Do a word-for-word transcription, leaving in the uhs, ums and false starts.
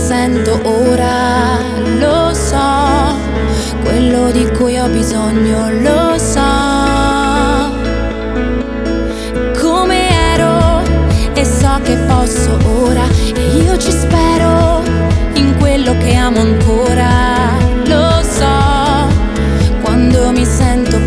sento ora, lo so, quello di cui ho bisogno, lo so. Come ero e so che posso ora, e io ci spero in quello che amo ancora, lo so, quando mi sento